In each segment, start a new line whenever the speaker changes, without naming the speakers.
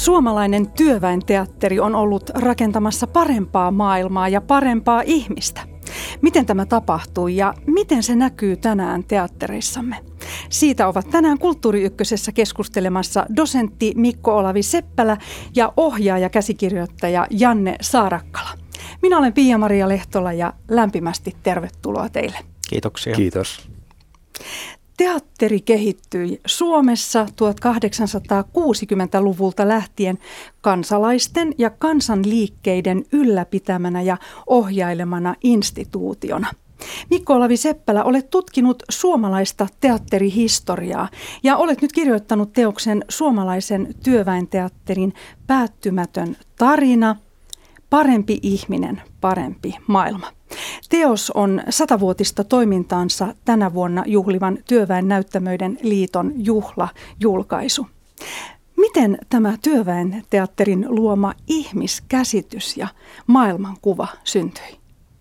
Suomalainen työväenteatteri on ollut rakentamassa parempaa maailmaa ja parempaa ihmistä. Miten tämä tapahtui ja miten se näkyy tänään teattereissamme? Siitä ovat tänään Kulttuuri Ykkösessä keskustelemassa dosentti Mikko Olavi Seppälä ja ohjaaja käsikirjoittaja Janne Saarakkala. Minä olen Pia-Maria Lehtola ja lämpimästi tervetuloa teille.
Kiitoksia.
Kiitos.
Teatteri kehittyi Suomessa 1860-luvulta lähtien kansalaisten ja kansanliikkeiden ylläpitämänä ja ohjailemana instituutiona. Mikko Olavi Seppälä, olet tutkinut suomalaista teatterihistoriaa ja olet nyt kirjoittanut teoksen Suomalaisen työväenteatterin päättymätön tarina, Parempi ihminen, parempi maailma. Teos on 100-vuotista toimintaansa tänä vuonna juhlivan Työväen näyttämöiden liiton juhlajulkaisu. Miten tämä Työväen teatterin luoma ihmiskäsitys ja maailmankuva syntyi?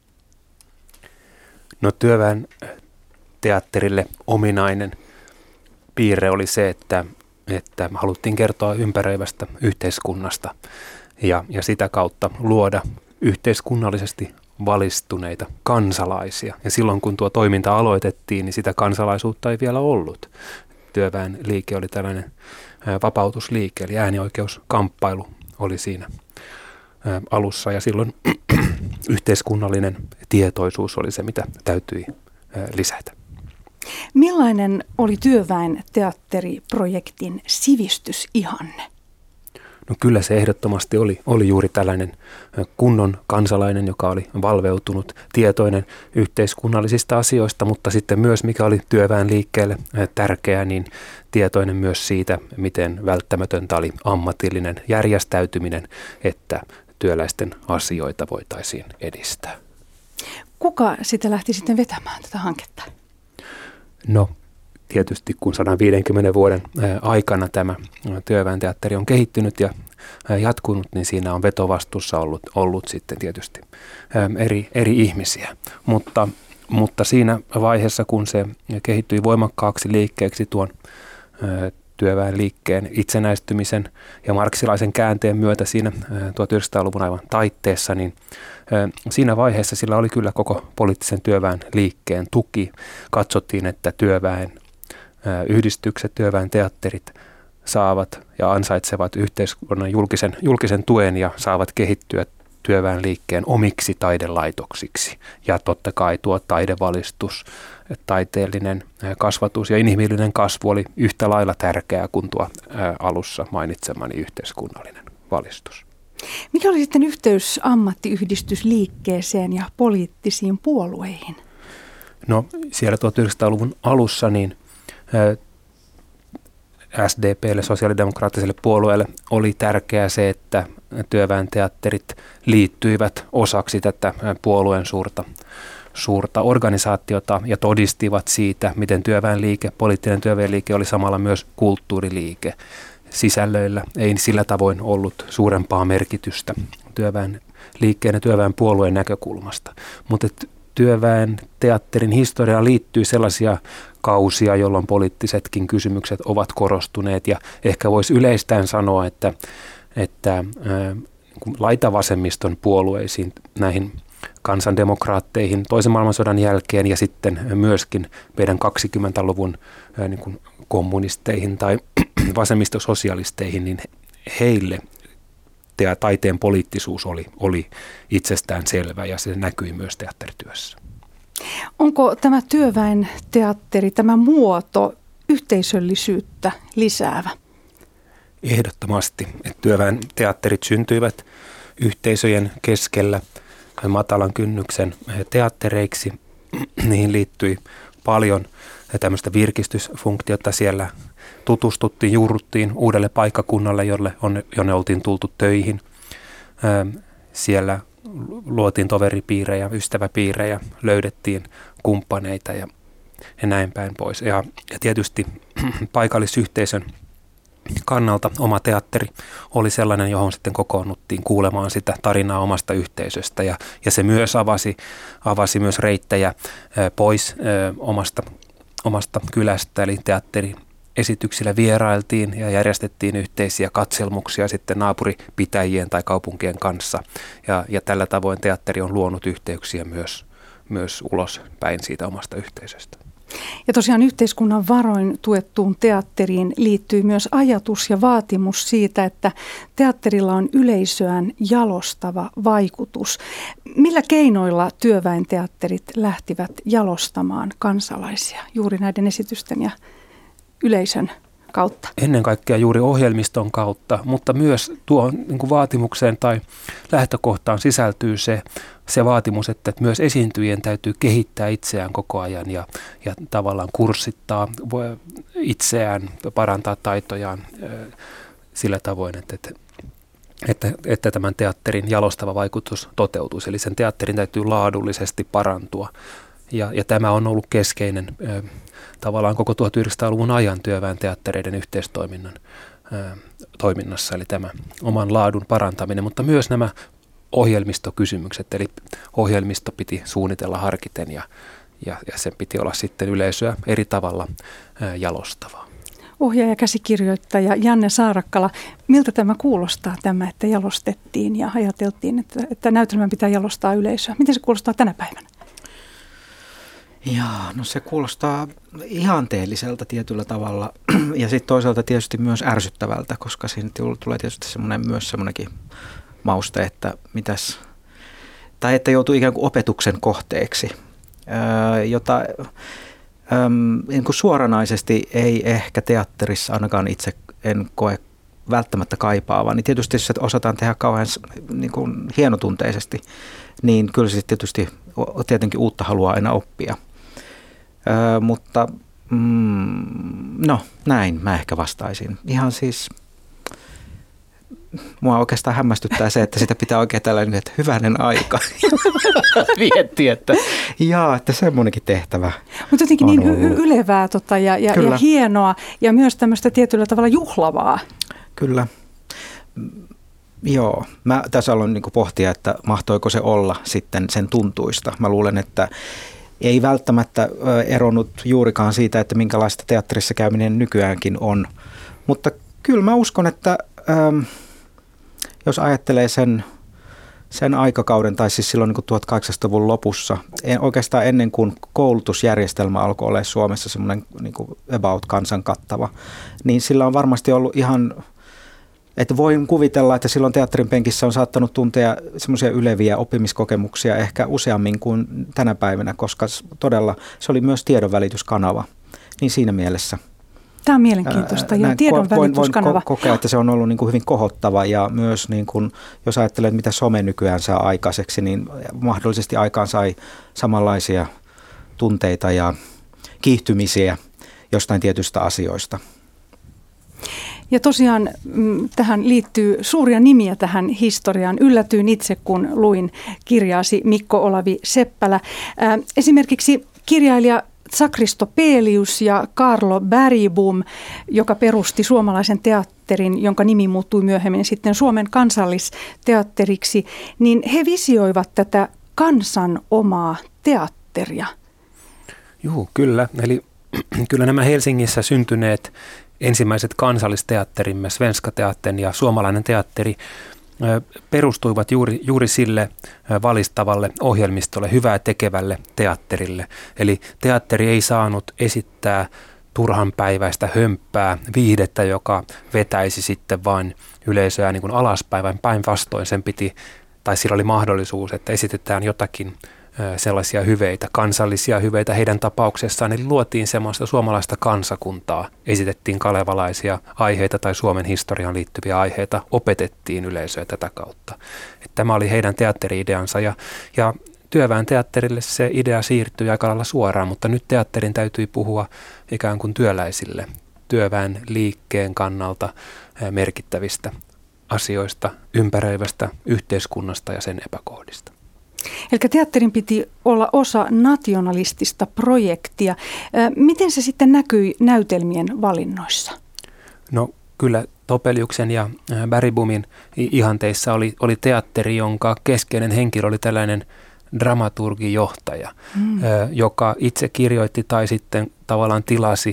No, Työväen teatterille ominainen piirre oli se, että haluttiin kertoa ympäröivästä yhteiskunnasta ja sitä kautta luoda yhteiskunnallisesti valistuneita kansalaisia. Ja silloin kun tuo toiminta aloitettiin, niin sitä kansalaisuutta ei vielä ollut. Työväen liike oli tällainen vapautusliike, eli äänioikeuskamppailu oli siinä alussa. Ja silloin yhteiskunnallinen tietoisuus oli se, mitä täytyi lisätä.
Millainen oli Työväen teatteriprojektin sivistysihanne?
No, kyllä se ehdottomasti oli juuri tällainen kunnon kansalainen, joka oli valveutunut, tietoinen yhteiskunnallisista asioista, mutta sitten myös, mikä oli työväen liikkeelle tärkeää, niin tietoinen myös siitä, miten välttämätöntä oli ammatillinen järjestäytyminen, että työläisten asioita voitaisiin edistää.
Kuka sitä lähti sitten vetämään tätä hanketta?
No, tietysti kun 150 vuoden aikana tämä Työväen teatteri on kehittynyt ja jatkunut, niin siinä on vetovastuussa ollut sitten tietysti eri ihmisiä. Mutta siinä vaiheessa, kun se kehittyi voimakkaaksi liikkeeksi tuon työväen liikkeen itsenäistymisen ja marksilaisen käänteen myötä siinä 1900-luvun aivan taitteessa, niin siinä vaiheessa sillä oli kyllä koko poliittisen työväen liikkeen tuki. Katsottiin, että työväen yhdistykset, työväen teatterit saavat ja ansaitsevat yhteiskunnan julkisen tuen ja saavat kehittyä työväen liikkeen omiksi taidelaitoksiksi. Ja totta kai tuo taidevalistus, taiteellinen kasvatus ja inhimillinen kasvu oli yhtä lailla tärkeää kuin tuo alussa mainitsemani yhteiskunnallinen valistus.
Mikä oli sitten yhteys ammattiyhdistysliikkeeseen ja poliittisiin puolueihin?
No, siellä 1900-luvun alussa niin SDP:lle, sosiaalidemokraattiselle puolueelle, oli tärkeää se, että työväen teatterit liittyivät osaksi tätä puolueen suurta organisaatiota ja todistivat siitä, miten työväenliike, poliittinen työväenliike oli samalla myös kulttuuriliike. Sisällöillä ei sillä tavoin ollut suurempaa merkitystä työväen liikkeen ja työväen puolueen näkökulmasta, mutta työväen teatterin historiaan liittyy sellaisia kausia, jolloin poliittisetkin kysymykset ovat korostuneet ja ehkä voisi yleistään sanoa, että laitavasemmiston puolueisiin, näihin kansandemokraatteihin toisen maailmansodan jälkeen ja sitten myöskin meidän 20-luvun niin kuin kommunisteihin tai vasemmistososialisteihin, niin heille taiteen poliittisuus oli itsestään selvä ja se näkyi myös teatterityössä.
Onko tämä työväen teatteri, tämä muoto, yhteisöllisyyttä lisäävä?
Ehdottomasti. Työväen teatterit syntyivät yhteisöjen keskellä matalan kynnyksen teattereiksi. Niihin liittyi paljon tämmöistä virkistysfunktiota. Siellä tutustuttiin, juurruttiin uudelle paikkakunnalle, jonne oltiin tultu töihin. Siellä luotiin toveripiirejä, ystäväpiirejä, löydettiin kumppaneita ja näin päin pois. Ja tietysti paikallisyhteisön kannalta oma teatteri oli sellainen, johon sitten kokoonnuttiin kuulemaan sitä tarinaa omasta yhteisöstä. Ja se myös avasi myös reittejä pois omasta kylästä, eli teatteri esityksillä vierailtiin ja järjestettiin yhteisiä katselmuksia sitten naapuripitäjien tai kaupunkien kanssa. Ja tällä tavoin teatteri on luonut yhteyksiä myös ulospäin siitä omasta yhteisöstä.
Ja tosiaan yhteiskunnan varoin tuettuun teatteriin liittyy myös ajatus ja vaatimus siitä, että teatterilla on yleisöään jalostava vaikutus. Millä keinoilla työväenteatterit lähtivät jalostamaan kansalaisia juuri näiden esitysten ja yleisön kautta?
Ennen kaikkea juuri ohjelmiston kautta, mutta myös tuohon niin kuin vaatimukseen tai lähtökohtaan sisältyy se vaatimus, että myös esiintyjien täytyy kehittää itseään koko ajan ja tavallaan kurssittaa itseään, parantaa taitojaan sillä tavoin, että tämän teatterin jalostava vaikutus toteutuisi. Eli sen teatterin täytyy laadullisesti parantua. Ja tämä on ollut keskeinen tavallaan koko 1900-luvun ajan työväenteattereiden yhteistoiminnan toiminnassa, eli tämä oman laadun parantaminen, mutta myös nämä ohjelmistokysymykset, eli ohjelmisto piti suunnitella harkiten ja sen piti olla sitten yleisöä eri tavalla jalostavaa.
Ohjaaja, käsikirjoittaja Janne Saarakkala, miltä tämä kuulostaa tämä, että jalostettiin ja ajateltiin, että näytelmän pitää jalostaa yleisöä? Miten se kuulostaa tänä päivänä?
Jaa, no se kuulostaa ihanteelliselta tietyllä tavalla ja sitten toisaalta tietysti myös ärsyttävältä, koska siinä tulee tietysti myös semmoinenkin mauste, että että joutuu ikään kuin opetuksen kohteeksi, jota niin kuin suoranaisesti ei ehkä teatterissa ainakaan itse en koe välttämättä kaipaavaa, niin tietysti jos se osataan tehdä kauhean niin kuin hienotunteisesti, niin kyllä se tietenkin uutta haluaa aina oppia. Mutta näin mä ehkä vastaisin. Ihan siis, mua oikeastaan hämmästyttää se, että sitä pitää oikein tällainen, että hyvänen aika miettiä, että semmoinenkin tehtävä.
Mutta jotenkin niin ylevää ja hienoa ja myös tämmöistä tietyllä tavalla juhlavaa.
Kyllä. Joo, mä tässä aloin niin kuin pohtia, että mahtoiko se olla sitten sen tuntuista. Mä luulen, että ei välttämättä eronnut juurikaan siitä, että minkälaista teatterissa käyminen nykyäänkin on. Mutta kyllä mä uskon, että jos ajattelee sen aikakauden, tai siis silloin niin kuin 1800-luvun lopussa, oikeastaan ennen kuin koulutusjärjestelmä alkoi olla Suomessa semmoinen niin kuin about kansan kattava, niin sillä on varmasti ollut ihan, että voin kuvitella, että silloin teatterin penkissä on saattanut tuntea semmoisia yleviä oppimiskokemuksia ehkä useammin kuin tänä päivänä, koska todella se oli myös tiedonvälityskanava, niin siinä mielessä.
Tämä on mielenkiintoista ja tiedonvälityskanava.
Voin kokea, että se on ollut niin kuin hyvin kohottava ja myös niin kuin, jos ajattelee, mitä some nykyään saa aikaiseksi, niin mahdollisesti aikaan sai samanlaisia tunteita ja kiihtymisiä jostain tietystä asioista.
Ja tosiaan tähän liittyy suuria nimiä tähän historiaan. Yllätyin itse, kun luin kirjaasi Mikko Olavi Seppälä. Esimerkiksi kirjailija Sakristo Pelius ja Carlo Bergbom, joka perusti suomalaisen teatterin, jonka nimi muuttui myöhemmin sitten Suomen kansallisteatteriksi, niin he visioivat tätä kansan omaa teatteria.
Joo, kyllä. Eli kyllä nämä Helsingissä syntyneet ensimmäiset kansallisteatterimme, Svenska Teattern ja suomalainen teatteri, perustuivat juuri sille valistavalle ohjelmistolle, hyvää tekevälle teatterille. Eli teatteri ei saanut esittää turhanpäiväistä hömppää, viihdettä, joka vetäisi sitten vain yleisöä niin kuin alaspäin, vaan päinvastoin sen piti, tai sillä oli mahdollisuus, että esitetään jotakin sellaisia hyveitä, kansallisia hyveitä heidän tapauksessaan. Eli luotiin semmoista suomalaista kansakuntaa, esitettiin kalevalaisia aiheita tai Suomen historiaan liittyviä aiheita, opetettiin yleisöä tätä kautta. Että tämä oli heidän teatteri-ideansa ja työväen teatterille se idea siirtyi aika lailla suoraan, mutta nyt teatterin täytyi puhua ikään kuin työläisille, työväen liikkeen kannalta merkittävistä asioista, ympäröivästä yhteiskunnasta ja sen epäkohdista.
Eli teatterin piti olla osa nationalistista projektia. Miten se sitten näkyi näytelmien valinnoissa?
No kyllä Topeliuksen ja Bergbomin ihanteissa oli teatteri, jonka keskeinen henkilö oli tällainen dramaturgijohtaja, joka itse kirjoitti tai sitten tavallaan tilasi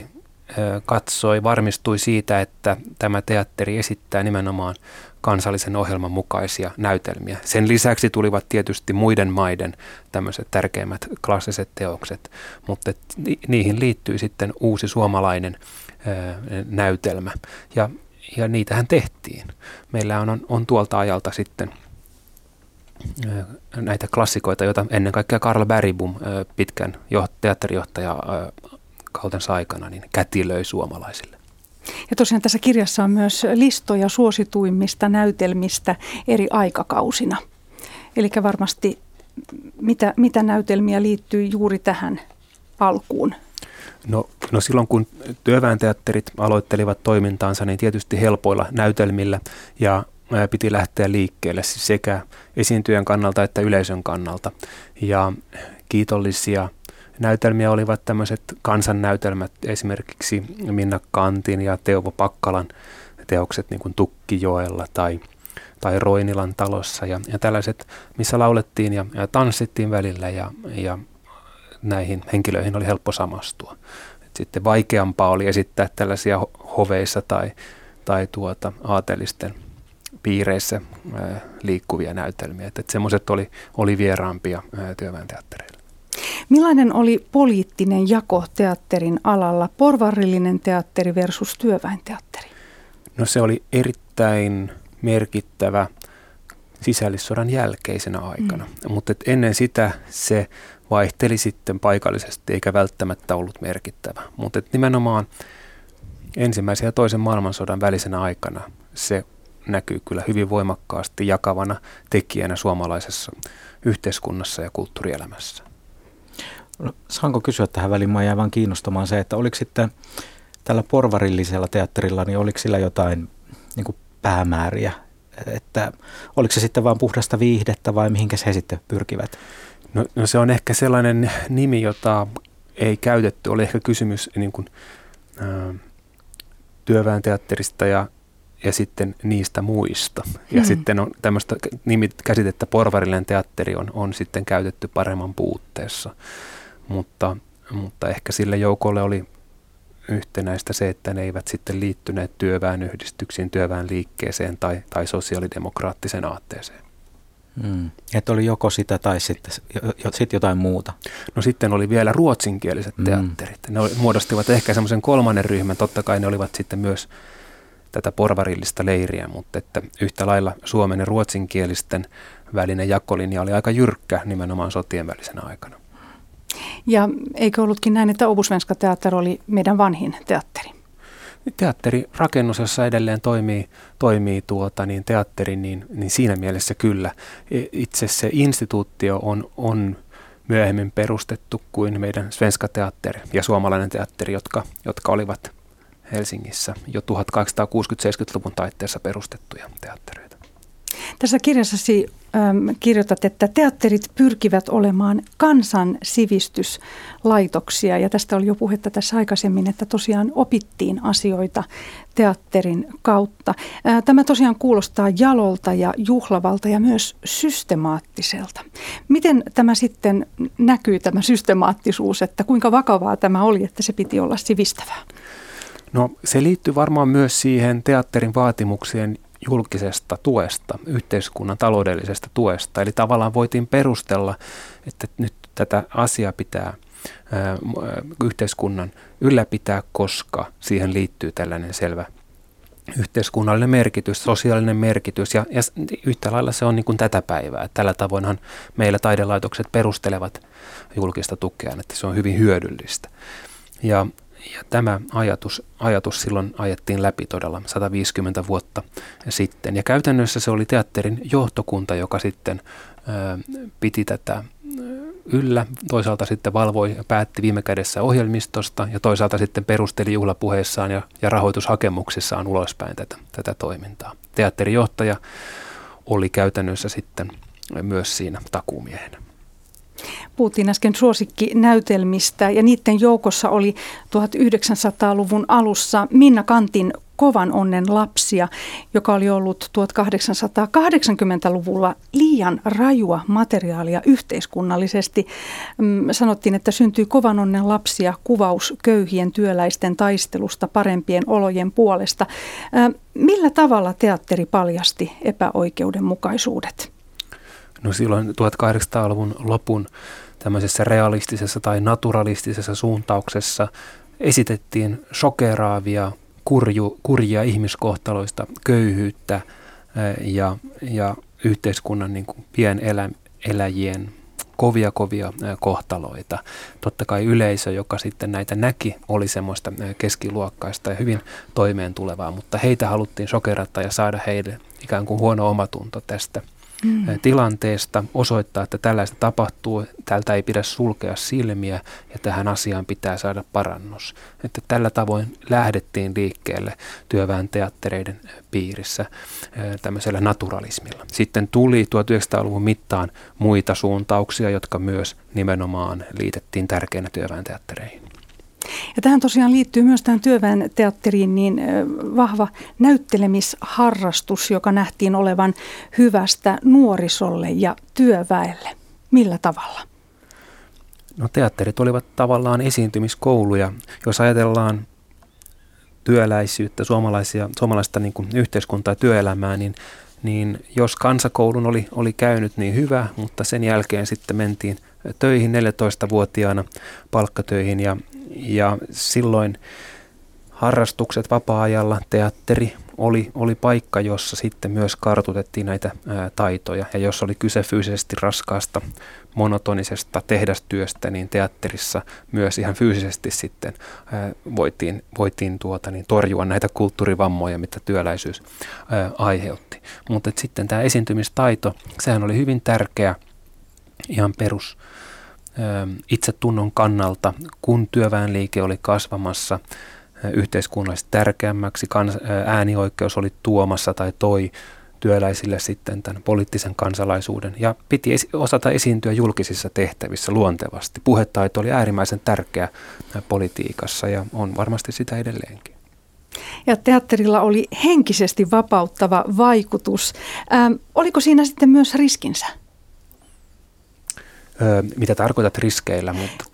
varmistui siitä, että tämä teatteri esittää nimenomaan kansallisen ohjelman mukaisia näytelmiä. Sen lisäksi tulivat tietysti muiden maiden tämmöiset tärkeimmät klassiset teokset, mutta niihin liittyy sitten uusi suomalainen näytelmä ja niitähän tehtiin. Meillä on tuolta ajalta sitten näitä klassikoita, joita ennen kaikkea Karl Bergbom pitkän teatterijohtaja kautensa aikana niin kätilöi suomalaisille.
Ja tosiaan tässä kirjassa on myös listoja suosituimmista näytelmistä eri aikakausina. Eli varmasti mitä näytelmiä liittyy juuri tähän alkuun?
No silloin kun työväenteatterit aloittelivat toimintaansa, niin tietysti helpoilla näytelmillä ja piti lähteä liikkeelle sekä esiintyjän kannalta että yleisön kannalta. Ja kiitollisia näytelmiä olivat tämmöiset kansannäytelmät, esimerkiksi Minna Kantin ja Teuvo Pakkalan teokset niin kuin Tukkijoella tai Roinilan talossa ja tällaiset, missä laulettiin ja tanssittiin välillä ja näihin henkilöihin oli helppo samastua. Sitten vaikeampaa oli esittää tällaisia hoveissa tai aatelisten piireissä liikkuvia näytelmiä. Että semmoiset oli vieraampia työväenteattereille.
Millainen oli poliittinen jako teatterin alalla, porvarillinen teatteri versus työväenteatteri?
No se oli erittäin merkittävä sisällissodan jälkeisenä aikana, mutta ennen sitä se vaihteli sitten paikallisesti eikä välttämättä ollut merkittävä. Mutta nimenomaan ensimmäisen ja toisen maailmansodan välisenä aikana se näkyy kyllä hyvin voimakkaasti jakavana tekijänä suomalaisessa yhteiskunnassa ja kulttuurielämässä.
No, saanko kysyä tähän väliin? Mä jäin vaan kiinnostamaan se, että oliko sitten tällä porvarillisella teatterilla, niin oliko sillä jotain niin kuin päämääriä? Että oliko se sitten vain puhdasta viihdettä vai mihinkä he sitten pyrkivät?
No se on ehkä sellainen nimi, jota ei käytetty. Oli ehkä kysymys niin kuin, työväenteatterista ja sitten niistä muista. Ja sitten on tämmöistä käsitettä porvarillinen teatteri on sitten käytetty paremman puutteessa. Mutta ehkä sille joukolle oli yhtenäistä se, että ne eivät sitten liittyneet työväenyhdistyksiin, työväenliikkeeseen tai sosiaalidemokraattiseen aatteeseen.
Että oli joko sitä tai sitten jotain muuta.
No sitten oli vielä ruotsinkieliset teatterit. Ne muodostivat ehkä semmoisen kolmannen ryhmän. Totta kai ne olivat sitten myös tätä porvarillista leiriä, mutta että yhtä lailla suomen ja ruotsinkielisten välinen jakolinja oli aika jyrkkä nimenomaan sotien välisenä aikana.
Ja eikö ollutkin näin, että Åbo-Svenska Teater oli meidän vanhin teatteri?
Teatterirakennus, jossa edelleen toimii teatteri, niin siinä mielessä kyllä. Itse se instituutio on myöhemmin perustettu kuin meidän Svenska Teater ja suomalainen teatteri, jotka olivat Helsingissä jo 1860-70-luvun taitteessa perustettuja teattereita.
Tässä kirjassasi kirjoitat, että teatterit pyrkivät olemaan kansan sivistyslaitoksia, ja tästä oli jo puhetta tässä aikaisemmin, että tosiaan opittiin asioita teatterin kautta. Tämä tosiaan kuulostaa jalolta ja juhlavalta ja myös systemaattiselta. Miten tämä sitten näkyy, tämä systemaattisuus, että kuinka vakavaa tämä oli, että se piti olla sivistävää?
No se liittyy varmaan myös siihen teatterin vaatimuksien julkisesta tuesta, yhteiskunnan taloudellisesta tuesta. Eli tavallaan voitiin perustella, että nyt tätä asiaa pitää yhteiskunnan ylläpitää, koska siihen liittyy tällainen selvä yhteiskunnallinen merkitys, sosiaalinen merkitys ja yhtä lailla se on niin kuin tätä päivää. Tällä tavoinhan meillä taidelaitokset perustelevat julkista tukea, että se on hyvin hyödyllistä. Ja tämä ajatus silloin ajettiin läpi todella 150 vuotta sitten. Ja käytännössä se oli teatterin johtokunta, joka sitten piti tätä yllä. Toisaalta sitten valvoi ja päätti viime kädessä ohjelmistosta ja toisaalta sitten perusteli juhlapuheissaan ja rahoitushakemuksissaan ulospäin tätä toimintaa. Teatterijohtaja oli käytännössä sitten myös siinä takuumiehenä.
Puhuttiin äsken suosikkinäytelmistä ja niiden joukossa oli 1900-luvun alussa Minna Kantin Kovan onnen lapsia, joka oli ollut 1880-luvulla liian rajua materiaalia yhteiskunnallisesti. Sanottiin, että syntyi kovan onnen lapsia, kuvaus köyhien työläisten taistelusta parempien olojen puolesta. Millä tavalla teatteri paljasti epäoikeudenmukaisuudet?
No silloin 1800-luvun lopun tämmöisessä realistisessa tai naturalistisessa suuntauksessa esitettiin shokeraavia kurjia ihmiskohtaloista, köyhyyttä ja yhteiskunnan niin kuin pieneläjien kovia kohtaloita. Totta kai yleisö, joka sitten näitä näki, oli semmoista keskiluokkaista ja hyvin toimeen tulevaa, mutta heitä haluttiin shokerata ja saada heille ikään kuin huono omatunto tästä tilanteesta, osoittaa, että tällaista tapahtuu, tältä ei pidä sulkea silmiä ja tähän asiaan pitää saada parannus. Että tällä tavoin lähdettiin liikkeelle työväen teattereiden piirissä tämmöisellä naturalismilla. Sitten tuli 1900-luvun mittaan muita suuntauksia, jotka myös nimenomaan liitettiin tärkeinä työväen teattereihin.
Ja tähän tosiaan liittyy myös tähän työväen teatteriin niin vahva näyttelemisharrastus, joka nähtiin olevan hyvästä nuorisolle ja työväelle. Millä tavalla?
No teatterit olivat tavallaan esiintymiskouluja. Jos ajatellaan työläisyyttä, suomalaista niin kuin yhteiskuntaa ja työelämää, niin jos kansakoulun oli käynyt, niin hyvä, mutta sen jälkeen sitten mentiin töihin 14-vuotiaana palkkatöihin ja silloin harrastukset vapaa-ajalla, teatteri oli paikka, jossa sitten myös kartutettiin näitä taitoja. Ja jos oli kyse fyysisesti raskaasta, monotonisesta tehdastyöstä, niin teatterissa myös ihan fyysisesti sitten voitiin torjua näitä kulttuurivammoja, mitä työläisyys aiheutti. Mutta sitten tämä esiintymistaito, sehän oli hyvin tärkeä ihan perus itsetunnon kannalta, kun työväenliike oli kasvamassa yhteiskunnallisesti tärkeämmäksi, äänioikeus oli tuomassa tai toi työläisille sitten tämän poliittisen kansalaisuuden ja piti osata esiintyä julkisissa tehtävissä luontevasti. Puhetaito oli äärimmäisen tärkeä politiikassa ja on varmasti sitä edelleenkin.
Ja teatterilla oli henkisesti vapauttava vaikutus. Oliko siinä sitten myös riskinsä?
Mitä tarkoitat riskeillä? Mutta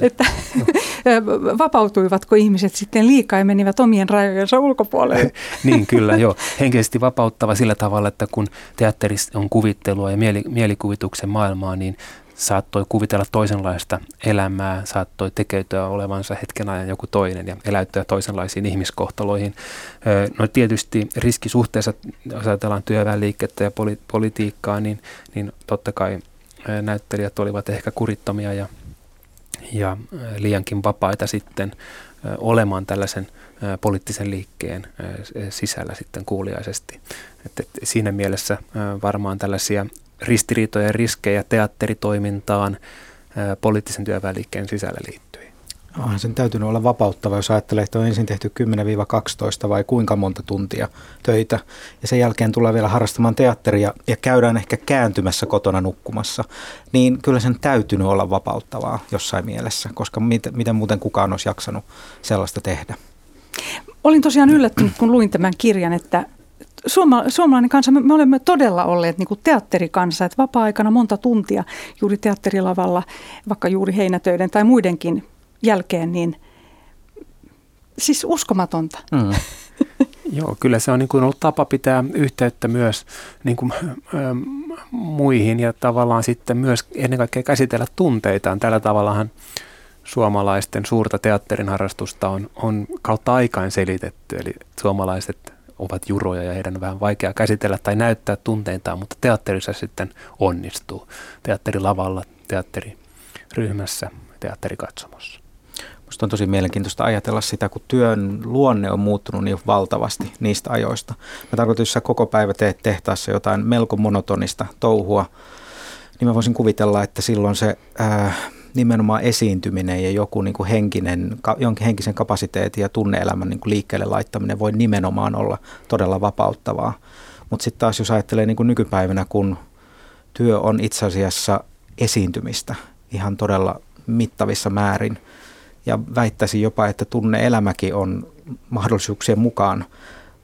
vapautuivatko ihmiset sitten liikaa ja menivät omien rajojensa ulkopuolelle?
Niin kyllä, joo. Henkisesti vapauttava sillä tavalla, että kun teatterissa on kuvittelua ja mielikuvituksen maailmaa, niin saattoi kuvitella toisenlaista elämää, saattoi tekeytyä olevansa hetken ajan joku toinen ja eläytyä toisenlaisiin ihmiskohtaloihin. No tietysti riskisuhteessa, jos ajatellaan työväenliikettä ja politiikkaa, niin totta kai näyttelijät olivat ehkä kurittomia ja liiankin vapaita sitten olemaan tällaisen poliittisen liikkeen sisällä sitten kuuliaisesti. Että siinä mielessä varmaan tällaisia ristiriitoja ja riskejä teatteritoimintaan poliittisen työväenliikkeen sisällä liittyi.
Onhan sen täytynyt olla vapauttava, jos ajattelee, että on ensin tehty 10-12 vai kuinka monta tuntia töitä. Ja sen jälkeen tulee vielä harrastamaan teatteria ja käydään ehkä kääntymässä kotona nukkumassa. Niin kyllä sen täytynyt olla vapauttavaa jossain mielessä, koska miten muuten kukaan olisi jaksanut sellaista tehdä.
Olin tosiaan yllättynyt, kun luin tämän kirjan, että suomalainen kansa, me olemme todella olleet niin kuin teatterikansa, että vapaa-aikana monta tuntia juuri teatterilavalla, vaikka juuri heinätöiden tai muidenkin jälkeen, niin siis uskomatonta.
Joo, kyllä se on niin kuin ollut tapa pitää yhteyttä myös niin kuin, muihin ja tavallaan sitten myös ennen kaikkea käsitellä tunteitaan. Tällä tavallahan suomalaisten suurta teatterin harrastusta on kautta aikaan selitetty, eli suomalaiset ovat juroja ja heidän on vähän vaikea käsitellä tai näyttää tunteitaan, mutta teatterissa sitten onnistuu. Teatterilavalla, teatteriryhmässä, teatterikatsomossa.
Minusta on tosi mielenkiintoista ajatella sitä, kun työn luonne on muuttunut niin valtavasti niistä ajoista. Mä tarkoitan, jos sä koko päivä teet tehtaassa jotain melko monotonista touhua, niin mä voisin kuvitella, että silloin se nimenomaan esiintyminen ja joku niin kuin jonkin henkisen kapasiteetin ja tunne-elämän niin kuin liikkeelle laittaminen voi nimenomaan olla todella vapauttavaa. Mutta sitten taas jos ajattelee niin kuin nykypäivänä, kun työ on itse asiassa esiintymistä ihan todella mittavissa määrin, ja väittäisin jopa, että tunne-elämäkin on mahdollisuuksien mukaan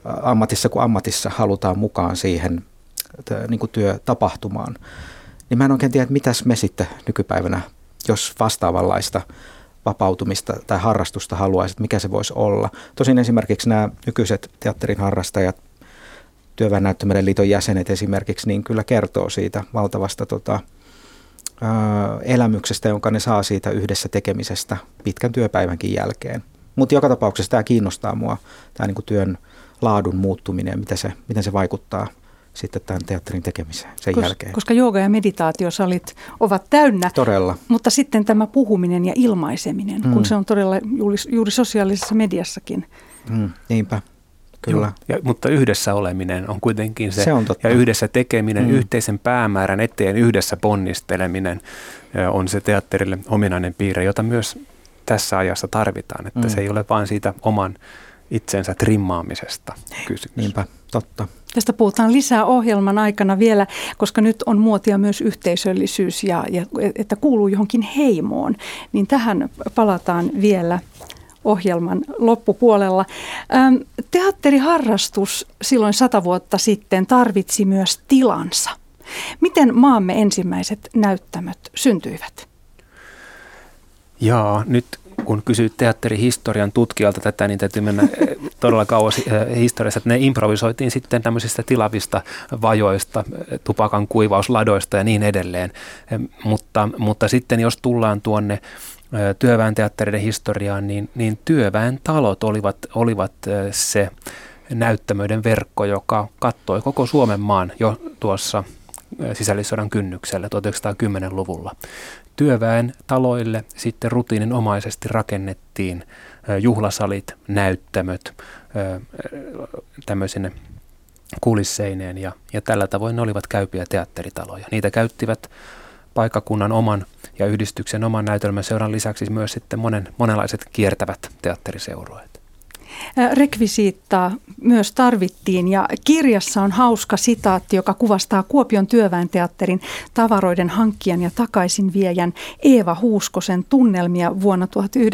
ammatissa kuin ammatissa halutaan mukaan siihen niin kuin työtapahtumaan. Niin mä en oikein tiedä, että mitäs me sitten nykypäivänä, jos vastaavanlaista vapautumista tai harrastusta haluaisi, että mikä se voisi olla. Tosin esimerkiksi nämä nykyiset teatterin harrastajat, Työväennäyttämöiden liiton jäsenet esimerkiksi, niin kyllä kertoo siitä valtavasta elämyksestä, jonka ne saa siitä yhdessä tekemisestä pitkän työpäivänkin jälkeen. Mutta joka tapauksessa tämä kiinnostaa mua, tämä niinku työn laadun muuttuminen, miten se vaikuttaa sitten tämän teatterin tekemiseen sen jälkeen.
Koska jooga- ja meditaatiosalit ovat täynnä,
todella.
Mutta sitten tämä puhuminen ja ilmaiseminen, kun se on todella juuri sosiaalisessa mediassakin.
Niinpä, kyllä.
Mutta yhdessä oleminen on kuitenkin se
on totta.
Ja yhdessä tekeminen, yhteisen päämäärän eteen yhdessä ponnisteleminen on se teatterille ominainen piirre, jota myös tässä ajassa tarvitaan, että se ei ole vain siitä oman itsensä trimmaamisesta kysymys.
Niinpä, totta.
Tästä puhutaan lisää ohjelman aikana vielä, koska nyt on muotia myös yhteisöllisyys ja että kuuluu johonkin heimoon, niin tähän palataan vielä ohjelman loppupuolella. Teatteriharrastus silloin 100 vuotta sitten tarvitsi myös tilansa. Miten maamme ensimmäiset näyttämöt syntyivät?
Jaa, nyt kun kysyt teatterihistorian tutkijalta tätä, niin täytyy mennä todella kauas historiassa, että ne improvisoitiin sitten tämmöisistä tilavista vajoista, tupakan kuivausladoista ja niin edelleen. Mutta sitten jos tullaan tuonne työväenteattereiden historiaan, niin työväen talot olivat se näyttämöiden verkko, joka kattoi koko Suomen maan jo tuossa sisällissodan kynnyksellä 1910-luvulla. Työväen taloille sitten rutiininomaisesti rakennettiin juhlasalit, näyttämöt tämmöisine kulisseineen ja tällä tavoin ne olivat käypiä teatteritaloja. Niitä käyttivät paikkakunnan oman ja yhdistyksen oman näytelmäseuran lisäksi myös sitten monenlaiset kiertävät teatteriseurueet.
Rekvisiittaa myös tarvittiin ja kirjassa on hauska sitaatti, joka kuvastaa Kuopion työväenteatterin tavaroiden hankkijan ja takaisinviejän Eeva Huuskosen tunnelmia vuonna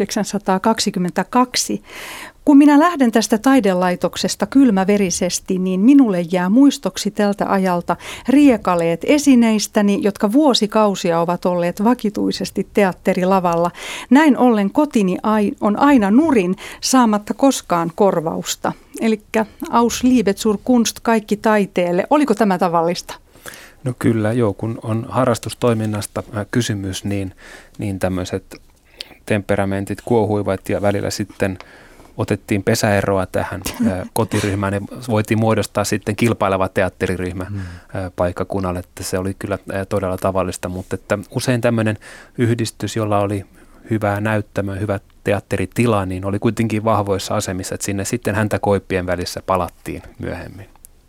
1922. Kun minä lähden tästä taidelaitoksesta kylmäverisesti, niin minulle jää muistoksi tältä ajalta riekaleet esineistäni, jotka vuosikausia ovat olleet vakituisesti teatterilavalla. Näin ollen kotini on aina nurin saamatta koskaan korvausta. Elikkä aus liebet zur Kunst, kaikki taiteelle. Oliko tämä tavallista?
No kyllä, joo, kun on harrastustoiminnasta kysymys, niin tämmöiset temperamentit kuohuivat ja välillä sitten otettiin pesäeroa tähän kotiryhmään ja voitiin muodostaa sitten kilpaileva teatteriryhmä paikkakunnalle, että se oli kyllä todella tavallista, mutta että usein tämmöinen yhdistys, jolla oli hyvää näyttämöä, hyvä teatteritila, niin oli kuitenkin vahvoissa asemissa, että sinne sitten häntä koippien välissä palattiin myöhemmin.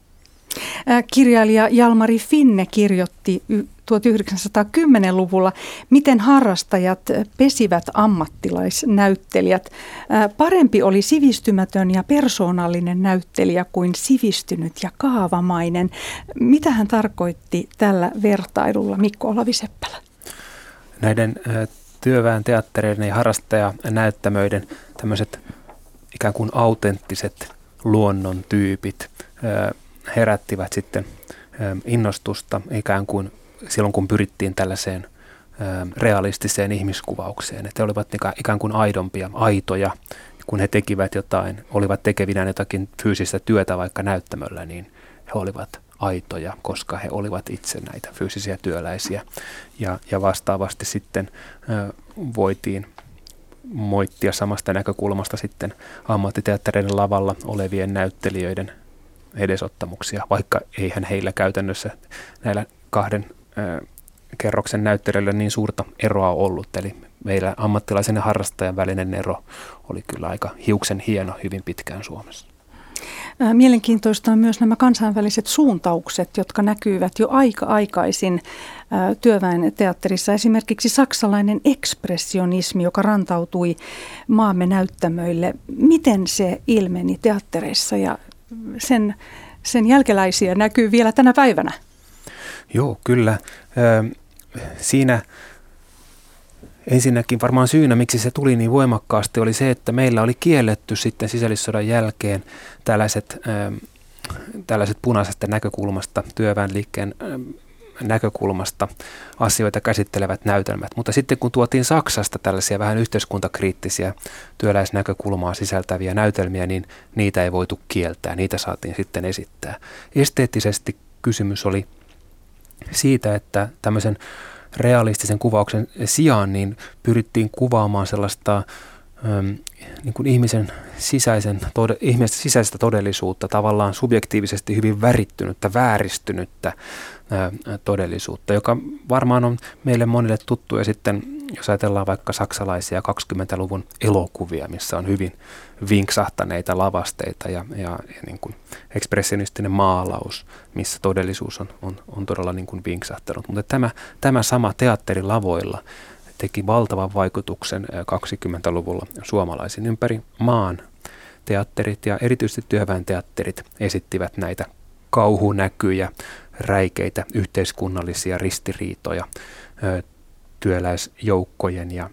Kirjailija Jalmari Finne kirjoitti 1910-luvulla, miten harrastajat pesivät ammattilaisnäyttelijät. Parempi oli sivistymätön ja persoonallinen näyttelijä kuin sivistynyt ja kaavamainen. Mitä hän tarkoitti tällä vertailulla, Mikko Olavi-Seppälä?
Näiden työväen teattereiden ja harrastajanäyttämöiden tämmöiset ikään kuin autenttiset luonnontyypit herättivät sitten innostusta ikään kuin silloin, kun pyrittiin tällaiseen realistiseen ihmiskuvaukseen. Että he olivat ikään kuin aidompia, aitoja, kun he tekivät jotain, olivat tekevinään jotakin fyysistä työtä vaikka näyttämöllä, niin he olivat aitoja, koska he olivat itse näitä fyysisiä työläisiä. Ja vastaavasti sitten voitiin moittia samasta näkökulmasta sitten ammattiteattereiden lavalla olevien näyttelijöiden edesottamuksia, vaikka eihän heillä käytännössä näillä kahden kerroksen näyttelijöillä niin suurta eroa ollut. Eli meillä ammattilaisen ja harrastajan välinen ero oli kyllä aika hiuksen hieno hyvin pitkään Suomessa.
Mielenkiintoista on myös nämä kansainväliset suuntaukset, jotka näkyvät jo aika-aikaisin työväen teatterissa. Esimerkiksi saksalainen ekspressionismi, joka rantautui maamme näyttämöille. Miten se ilmeni teattereissa ja sen jälkeläisiä näkyy vielä tänä päivänä?
Joo, kyllä. Siinä Ensinnäkin varmaan syynä, miksi se tuli niin voimakkaasti, oli se, että meillä oli kielletty sitten sisällissodan jälkeen tällaiset punaisesta näkökulmasta, työväenliikkeen näkökulmasta asioita käsittelevät näytelmät. Mutta sitten kun tuotiin Saksasta tällaisia vähän yhteiskuntakriittisiä työläisnäkökulmaa sisältäviä näytelmiä, niin niitä ei voitu kieltää, niitä saatiin sitten esittää. Esteettisesti kysymys oli siitä, että tämmöisen realistisen kuvauksen sijaan niin pyrittiin kuvaamaan sellaista niin kuin ihmisen sisäistä todellisuutta, tavallaan subjektiivisesti hyvin värittynyttä, vääristynyttä todellisuutta, joka varmaan on meille monille tuttu. Ja sitten jos ajatellaan vaikka saksalaisia 20-luvun elokuvia, missä on hyvin vinksahtaneita lavasteita ja niin kuin ekspressionistinen maalaus, missä todellisuus on todella niin kuin vinksahtanut. Mutta tämä sama teatterilavoilla teki valtavan vaikutuksen 20-luvulla suomalaisiin ympäri maan. Teatterit ja erityisesti työväenteatterit esittivät näitä kauhunäkyjä, räikeitä yhteiskunnallisia ristiriitoja työläisjoukkojen ja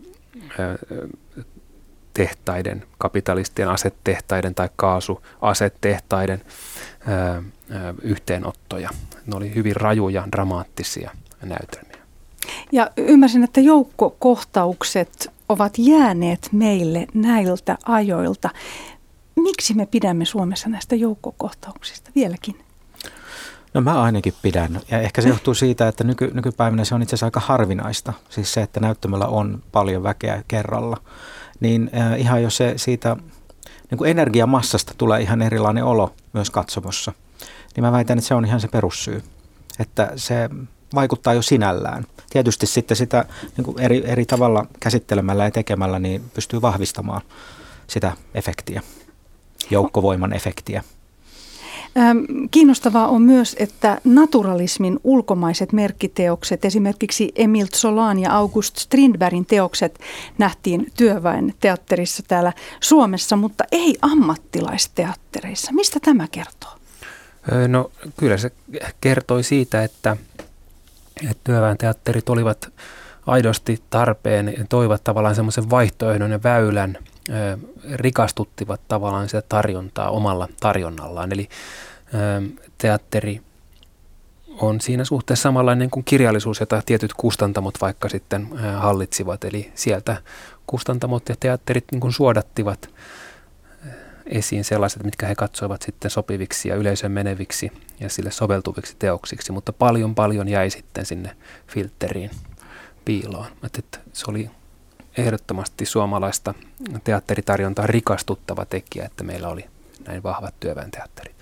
tehtaiden, kapitalistien asetehtaiden tai kaasuasetehtaiden yhteenottoja. Ne oli hyvin rajuja, dramaattisia näytelmiä.
Ja ymmärsin, että joukkokohtaukset ovat jääneet meille näiltä ajoilta. Miksi me pidämme Suomessa näistä joukkokohtauksista vieläkin?
No mä ainakin pidän. Ja ehkä se johtuu siitä, että nykypäivänä se on itse asiassa aika harvinaista. Siis se, että näyttämöllä on paljon väkeä kerralla. Niin ihan jos se siitä niin kuin energiamassasta tulee ihan erilainen olo myös katsomossa, niin mä väitän, että se on ihan se perussyy. Että se vaikuttaa jo sinällään. Tietysti sitten sitä niin kuin eri tavalla käsittelemällä ja tekemällä niin pystyy vahvistamaan sitä efektiä, joukkovoiman efektiä.
Kiinnostavaa on myös, että naturalismin ulkomaiset merkkiteokset, esimerkiksi Emil Zolan ja August Strindbergin teokset nähtiin työväen teatterissa täällä Suomessa, mutta ei ammattilaisteattereissa. Mistä tämä kertoo?
No kyllä se kertoi siitä, että työväen teatterit olivat aidosti tarpeen ja toivat tavallaan semmoisen vaihtoehdon ja väylän, rikastuttivat tavallaan sitä tarjontaa omalla tarjonnallaan. Eli teatteri on siinä suhteessa samanlainen kuin kirjallisuus, jota tietyt kustantamot vaikka sitten hallitsivat. Eli sieltä kustantamot ja teatterit niin kuin suodattivat esiin sellaiset, mitkä he katsoivat sitten sopiviksi ja yleisön meneviksi ja sille soveltuviksi teoksiksi, mutta paljon jäi sitten sinne filtteriin piiloon. Että se oli ehdottomasti suomalaista teatteritarjontaa rikastuttava tekijä, että meillä oli näin vahvat työväenteatterit.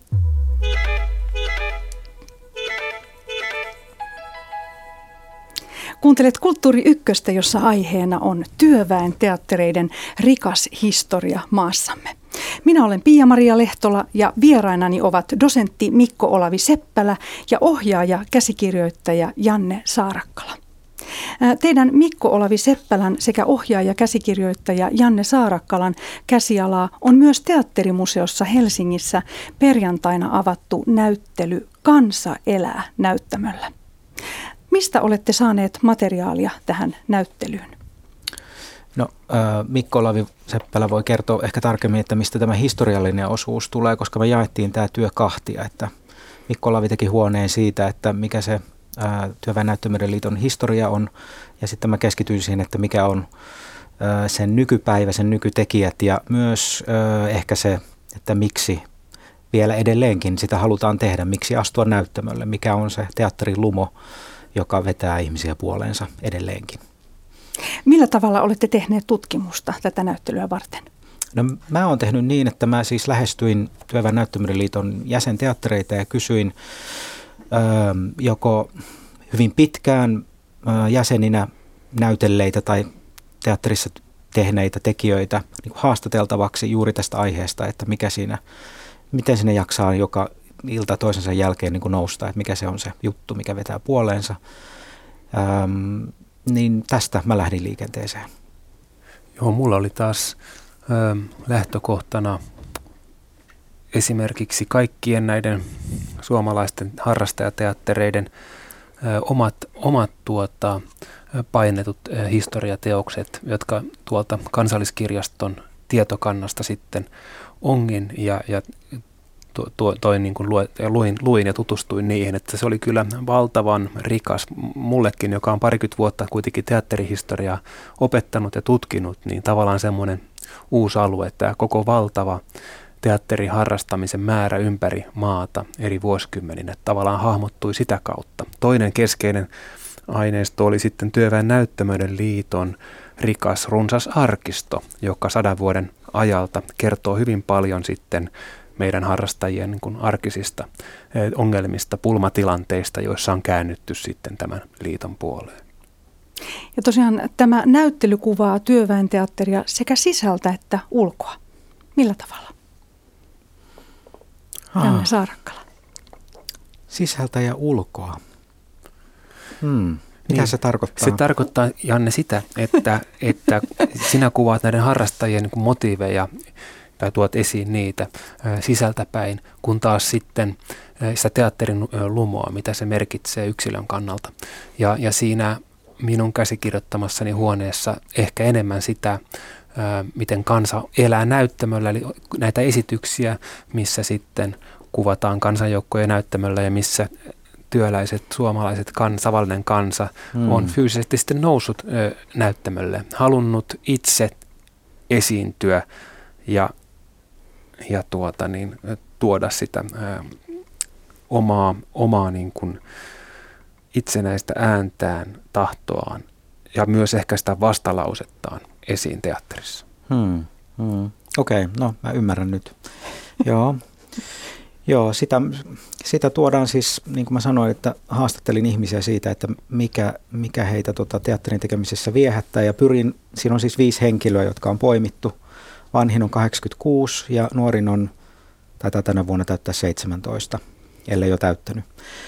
Kuuntelet Kulttuuri Ykköstä, jossa aiheena on työväen teattereiden rikas historia maassamme. Minä olen Pia-Maria Lehtola ja vierainani ovat dosentti Mikko-Olavi Seppälä ja ohjaaja, käsikirjoittaja Janne Saarakkala. Teidän Mikko-Olavi Seppälän sekä ohjaaja, käsikirjoittaja Janne Saarakkalan käsialaa on myös Teatterimuseossa Helsingissä perjantaina avattu näyttely Kansa elää -näyttämöllä. Mistä olette saaneet materiaalia tähän näyttelyyn?
No Mikko-Olavi Seppälä voi kertoa ehkä tarkemmin, että mistä tämä historiallinen osuus tulee, koska me jaettiin tämä työ kahtia, että Mikko-Olavi teki huoneen siitä, että mikä se Työväen näyttämöiden liiton historia on, ja sitten mä keskityin siihen, että mikä on sen nykypäivä, sen nykytekijät ja myös ehkä se, että miksi vielä edelleenkin sitä halutaan tehdä, miksi astua näyttämölle, mikä on se teatterin lumo, joka vetää ihmisiä puoleensa edelleenkin.
Millä tavalla olette tehneet tutkimusta tätä näyttelyä varten?
No mä oon tehnyt niin, että mä siis lähestyin Työväen näyttämöiden liiton jäsenteattereita ja kysyin joko hyvin pitkään jäseninä näytelleitä tai teatterissa tehneitä tekijöitä niin kuin haastateltavaksi juuri tästä aiheesta, että miten siinä jaksaa joka ilta toisensa jälkeen niin kuin nousta, että mikä se on se juttu, mikä vetää puoleensa. Niin tästä mä lähdin liikenteeseen.
Joo, mulla oli taas lähtökohtana esimerkiksi kaikkien näiden suomalaisten harrastajateattereiden omat painetut historiateokset, jotka tuolta Kansalliskirjaston tietokannasta sitten ongin ja niin kuin luin ja tutustuin niihin, että se oli kyllä valtavan rikas mullekin, joka on parikymmentä vuotta kuitenkin teatterihistoriaa opettanut ja tutkinut, niin tavallaan semmoinen uusi alue, että koko valtava teatteriharrastamisen määrä ympäri maata eri vuosikymmeninä tavallaan hahmottui sitä kautta. Toinen keskeinen aineisto oli sitten Työväen Näyttämöiden liiton rikas runsas arkisto, joka 100 vuoden ajalta kertoo hyvin paljon sitten meidän harrastajien niin kuin arkisista ongelmista, pulmatilanteista, joissa on käännytty sitten tämän liiton puoleen.
Ja tosiaan tämä näyttely kuvaa työväen teatteria sekä sisältä että ulkoa. Millä tavalla? Janne Saarakkala.
Sisältä ja ulkoa. Mitä se tarkoittaa?
Se tarkoittaa, Janne, sitä, että sinä kuvaat näiden harrastajien niin kuin motiiveja tai tuot esiin niitä sisältäpäin, kun taas sitten sitä teatterin lumoa, mitä se merkitsee yksilön kannalta. Ja siinä minun käsikirjoittamassani huoneessa ehkä enemmän sitä, miten kansa elää näyttämöllä, eli näitä esityksiä, missä sitten kuvataan kansanjoukkoja näyttämöllä ja missä työläiset, suomalaiset, tavallinen kansa on fyysisesti sitten noussut näyttämölle, halunnut itse esiintyä ja tuoda sitä omaa niin kuin itsenäistä ääntään, tahtoaan ja myös ehkä sitä vastalausettaan esiin teatterissa.
Okei, no mä ymmärrän nyt. Joo, sitä tuodaan siis, niin kuin mä sanoin, että haastattelin ihmisiä siitä, että mikä heitä teatterin tekemisessä viehättää ja siinä on siis 5 henkilöä, jotka on poimittu. Vanhin on 86 ja nuorin taitaa tänä vuonna täyttää 17, ellei jo täyttänyt.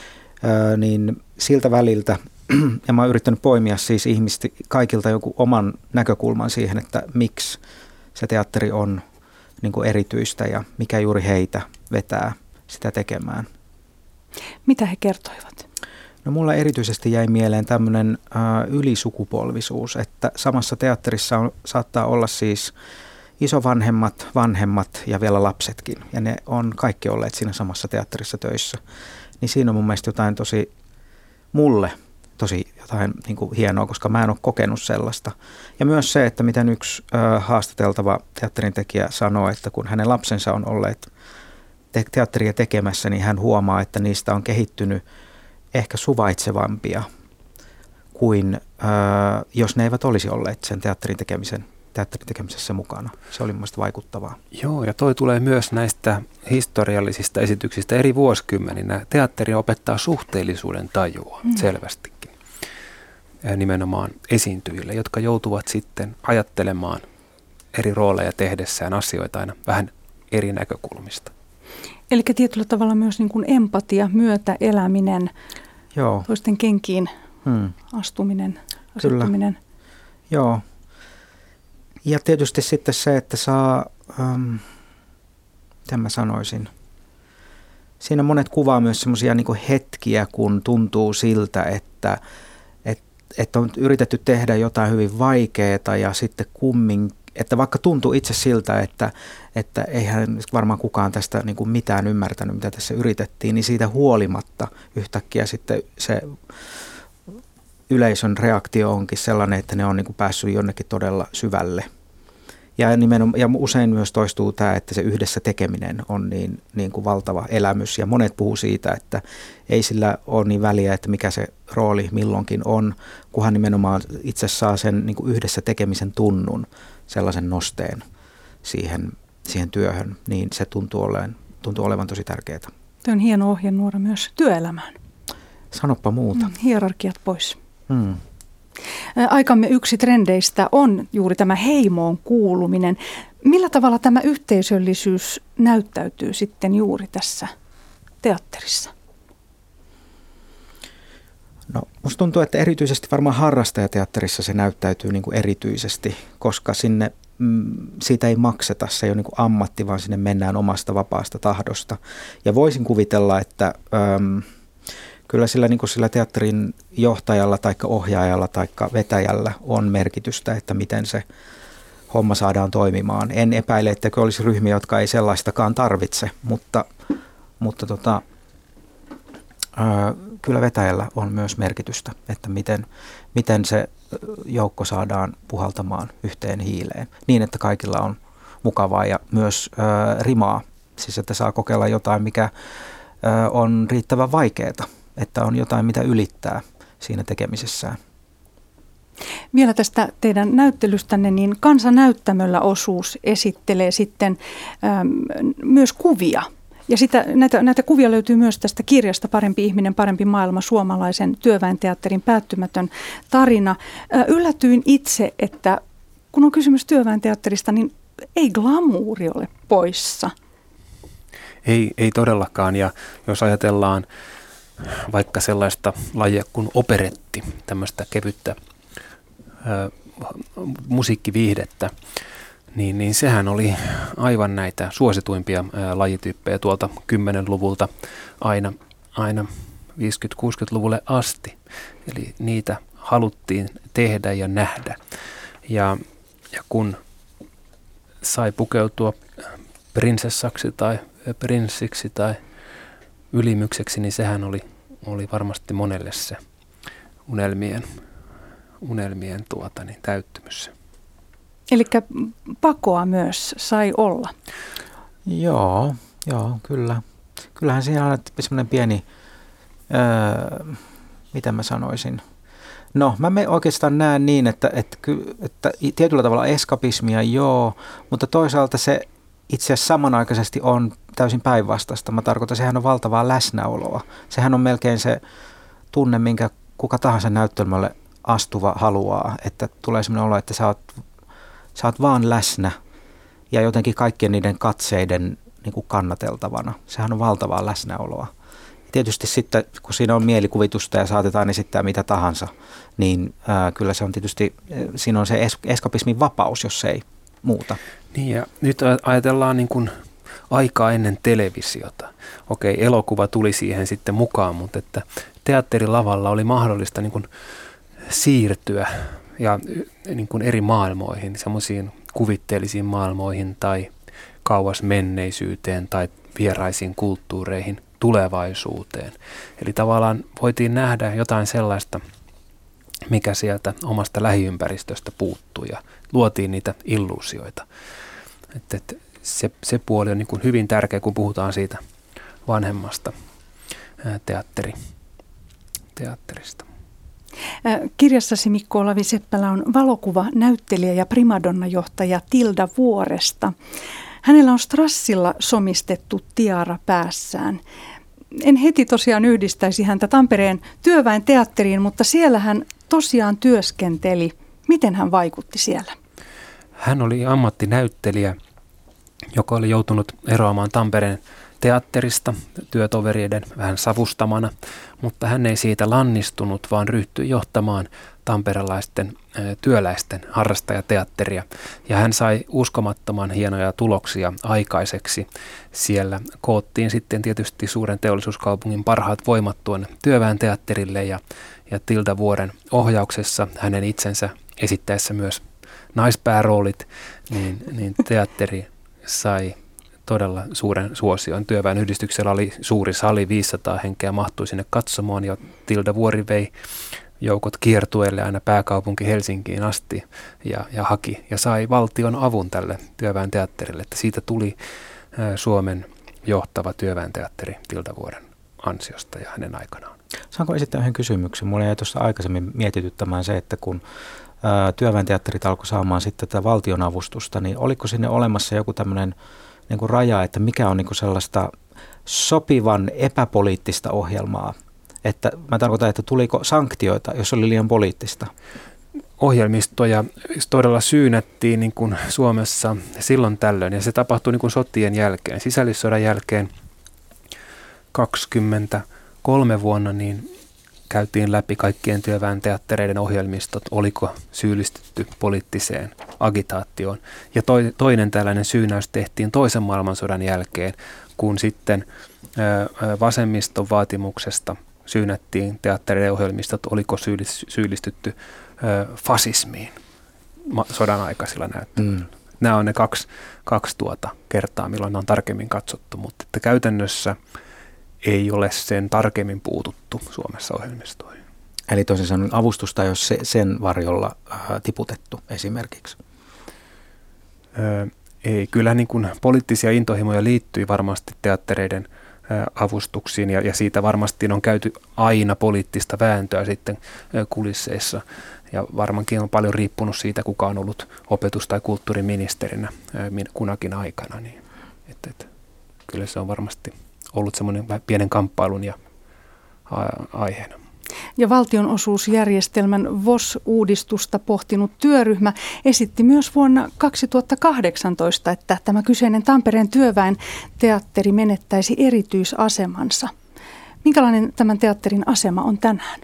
Niin siltä väliltä, ja mä oon yrittänyt poimia siis ihmistä kaikilta joku oman näkökulman siihen, että miksi se teatteri on niin kuin erityistä ja mikä juuri heitä vetää sitä tekemään.
Mitä he kertoivat?
No mulla erityisesti jäi mieleen tämmöinen ylisukupolvisuus, että samassa teatterissa saattaa olla siis isovanhemmat, vanhemmat ja vielä lapsetkin. Ja ne on kaikki olleet siinä samassa teatterissa töissä. Niin siinä on mun mielestä jotain mulle tosi jotain niin kuin hienoa, koska mä en ole kokenut sellaista. Ja myös se, että miten yksi haastateltava teatterintekijä sanoo, että kun hänen lapsensa on olleet teatteria tekemässä, niin hän huomaa, että niistä on kehittynyt ehkä suvaitsevampia kuin jos ne eivät olisi olleet sen teatterin tekemisessä mukana. Se oli mun mielestä vaikuttavaa.
Joo, ja toi tulee myös näistä historiallisista esityksistä eri vuosikymmeninä. Teatteri opettaa suhteellisuuden tajua selvästikin nimenomaan esiintyjille, jotka joutuvat sitten ajattelemaan eri rooleja tehdessään asioita aina vähän eri näkökulmista.
Eli tietyllä tavalla myös niin kuin empatia, myötäeläminen,
Joo.
toisten kenkiin astuminen, asettuminen.
Kyllä. Joo. Ja tietysti sitten se, että saa, mitä mä sanoisin, siinä monet kuvaa myös semmoisia niin kuin hetkiä, kun tuntuu siltä, että on yritetty tehdä jotain hyvin vaikeaa ja sitten että vaikka tuntuu itse siltä, että eihän varmaan kukaan tästä niin kuin mitään ymmärtänyt, mitä tässä yritettiin, niin siitä huolimatta yhtäkkiä sitten se yleisön reaktio onkin sellainen, että ne on niin kuin päässyt jonnekin todella syvälle. Ja usein myös toistuu tämä, että se yhdessä tekeminen on niin kuin valtava elämys. Ja monet puhuu siitä, että ei sillä ole niin väliä, että mikä se rooli milloinkin on, kunhan nimenomaan itse saa sen niin kuin yhdessä tekemisen tunnun, sellaisen nosteen siihen työhön, niin se tuntuu olevan tosi tärkeää.
Tuo on hieno ohjenuora myös työelämään.
Sanoppa muuta.
Hierarkiat pois. Aikamme yksi trendeistä on juuri tämä heimoon kuuluminen. Millä tavalla tämä yhteisöllisyys näyttäytyy sitten juuri tässä teatterissa?
No, musta tuntuu, että erityisesti varmaan harrastajateatterissa se näyttäytyy niin kuin erityisesti, koska siitä ei makseta, se ei ole niin kuin ammatti, vaan sinne mennään omasta vapaasta tahdosta. Ja voisin kuvitella, että kyllä sillä, niin kuin sillä teatterin johtajalla tai ohjaajalla tai vetäjällä on merkitystä, että miten se homma saadaan toimimaan. En epäile, että olisi ryhmiä, jotka ei sellaistakaan tarvitse, mutta kyllä vetäjällä on myös merkitystä, että miten se joukko saadaan puhaltamaan yhteen hiileen niin, että kaikilla on mukavaa ja myös rimaa, siis että saa kokeilla jotain, mikä on riittävän vaikeaa, että on jotain, mitä ylittää siinä tekemisessään.
Vielä tästä teidän näyttelystänne, niin Kansanäyttämöllä osuus esittelee sitten myös kuvia. Ja näitä kuvia löytyy myös tästä kirjasta Parempi ihminen, parempi maailma, suomalaisen työväenteatterin päättymätön tarina. Yllätyin itse, että kun on kysymys työväenteatterista, niin ei glamuuri ole poissa.
Ei todellakaan, ja jos ajatellaan vaikka sellaista lajia kuin operetti, tämmöistä kevyttä musiikkiviihdettä, niin sehän oli aivan näitä suosituimpia lajityyppejä tuolta 10-luvulta aina 50-60-luvulle asti. Eli niitä haluttiin tehdä ja nähdä. Ja kun sai pukeutua prinsessaksi tai prinssiksi tai ylimykseksi, niin sehän oli varmasti monelle se unelmien täyttymys.
Eli pakoa myös sai olla.
Joo, kyllä. Kyllähän siinä on semmoinen pieni, mitä mä sanoisin. No, mä oikeastaan näen niin, että tietyllä tavalla eskapismia joo, mutta toisaalta se itse asiassa samanaikaisesti on täysin päinvastaista. Mä tarkoitan, sehän on valtavaa läsnäoloa. Sehän on melkein se tunne, minkä kuka tahansa näyttelmälle astuva haluaa, että tulee semmoinen olo, että sä oot vaan läsnä ja jotenkin kaikkien niiden katseiden niin kuin kannateltavana. Sehän on valtavaa läsnäoloa. Ja tietysti sitten, kun siinä on mielikuvitusta ja saatetaan esittää mitä tahansa, niin kyllä se on tietysti, siinä on se eskapismin vapaus, jos se ei muuta.
Niin, ja nyt ajatellaan niin kuin aikaa ennen televisiota. Okei, elokuva tuli siihen sitten mukaan, mutta että teatterilavalla oli mahdollista niin kuin siirtyä ja niin kuin eri maailmoihin, semmoisiin kuvitteellisiin maailmoihin tai kauas menneisyyteen tai vieraisiin kulttuureihin, tulevaisuuteen. Eli tavallaan voitiin nähdä jotain sellaista, mikä sieltä omasta lähiympäristöstä puuttui ja luotiin niitä illuusioita. Että se puoli on niin kuin hyvin tärkeä, kun puhutaan siitä vanhemmasta teatterista.
Kirjassasi Mikko Olavi-Seppälä on valokuva, näyttelijä ja primadonnajohtaja Tilda Vuoresta. Hänellä on strassilla somistettu tiara päässään. En heti tosiaan yhdistäisi häntä Tampereen työväen teatteriin, mutta siellä hän tosiaan työskenteli. Miten hän vaikutti siellä?
Hän oli ammattinäyttelijä, joka oli joutunut eroamaan Tampereen teatterista työtovereiden vähän savustamana, mutta hän ei siitä lannistunut, vaan ryhtyi johtamaan tamperelaisten työläisten harrastajateatteria. Ja hän sai uskomattoman hienoja tuloksia aikaiseksi. Siellä koottiin sitten tietysti suuren teollisuuskaupungin parhaat voimat tuonne työväen teatterille ja Tilda Vuoren ohjauksessa hänen itsensä esittäessä myös naispääroolit, niin teatteri sai todella suuren suosion. Työväen yhdistyksellä oli suuri sali, 500 henkeä mahtui sinne katsomaan ja Tilda Vuori vei joukot kiertueelle aina pääkaupunki Helsinkiin asti ja haki ja sai valtion avun tälle työväen teatterille, että siitä tuli Suomen johtava työväen teatteri Tilda Vuoren ansiosta ja hänen aikanaan.
Saanko esittää yhden kysymyksen? Mulla jäi tuossa aikaisemmin mietityttämään se, että kun työväen teatterit alkoi saamaan sitten tätä valtionavustusta, niin oliko sinne olemassa joku tämmöinen niin kuin raja, että mikä on niin kuin sellaista sopivan epäpoliittista ohjelmaa? Että mä tarkoitan, että tuliko sanktioita, jos oli liian poliittista?
Ohjelmistoja todella syynättiin niin kuin Suomessa silloin tällöin, ja se tapahtui niin kuin sotien jälkeen. Sisällissodan jälkeen 23 vuonna niin käytiin läpi kaikkien työväen teattereiden ohjelmistot, oliko syyllistetty poliittiseen agitaatioon. Ja toinen tällainen syynäys tehtiin toisen maailmansodan jälkeen, kun sitten vasemmiston vaatimuksesta syynättiin teattereiden ohjelmista, että oliko syyllistytty fasismiin sodan aikaisilla näyttämillä. Nämä on ne kaksi kertaa, milloin ne on tarkemmin katsottu, mutta että käytännössä ei ole sen tarkemmin puututtu Suomessa ohjelmistoihin.
Eli tosiaan avustusta, jos sen varjolla tiputettu esimerkiksi?
Ei, kyllä niin kuin poliittisia intohimoja liittyi varmasti teattereiden avustuksiin ja siitä varmasti on käyty aina poliittista vääntöä sitten kulisseissa. Ja varmaankin on paljon riippunut siitä, kuka on ollut opetus- tai kulttuuriministerinä kunakin aikana. Niin, että kyllä se on varmasti ollut semmoinen pienen kamppailun ja aiheena.
Ja valtionosuusjärjestelmän VOS-uudistusta pohtinut työryhmä esitti myös vuonna 2018, että tämä kyseinen Tampereen työväen teatteri menettäisi erityisasemansa. Minkälainen tämän teatterin asema on tänään?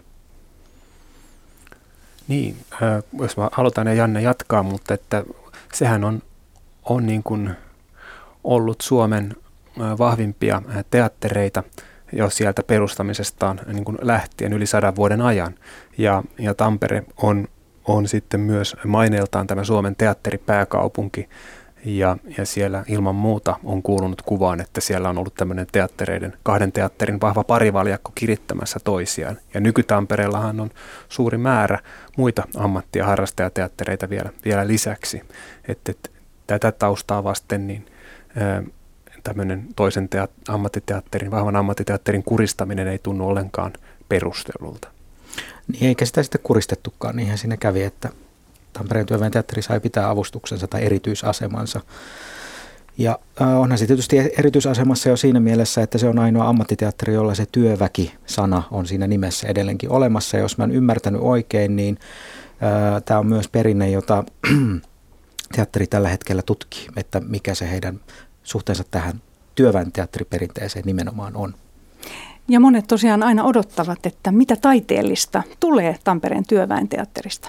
Niin, jos mä halutaan ja Janne jatkaa, mutta että sehän on niin kuin ollut Suomen vahvimpia teattereita jo sieltä perustamisestaan niin kuin lähtien yli 100 vuoden ajan. Ja Tampere on sitten myös maineeltaan tämä Suomen teatteripääkaupunki. Ja siellä ilman muuta on kuulunut kuvaan, että siellä on ollut tämmöinen kahden teatterin vahva parivaljakko kirittämässä toisiaan. Ja nyky-Tampereellahan on suuri määrä muita ammatti- ja harrastajateattereita vielä lisäksi. Että tätä taustaa vasten niin tämmöinen toisen vahvan ammattiteatterin kuristaminen ei tunnu ollenkaan perustellulta.
Niin, eikä sitä sitten kuristettukaan, niinhän siinä kävi, että Tampereen työväen teatteri sai pitää avustuksensa tai erityisasemansa. Ja onhan se tietysti erityisasemassa jo siinä mielessä, että se on ainoa ammattiteatteri, jolla se työväki-sana on siinä nimessä edelleenkin olemassa. Ja jos mä en ymmärtänyt oikein, niin tämä on myös perinne, jota teatteri tällä hetkellä tutkii, että mikä se heidän suhteensa tähän työväen teatteriperinteeseen nimenomaan on.
Ja monet tosiaan aina odottavat, että mitä taiteellista tulee Tampereen työväen teatterista.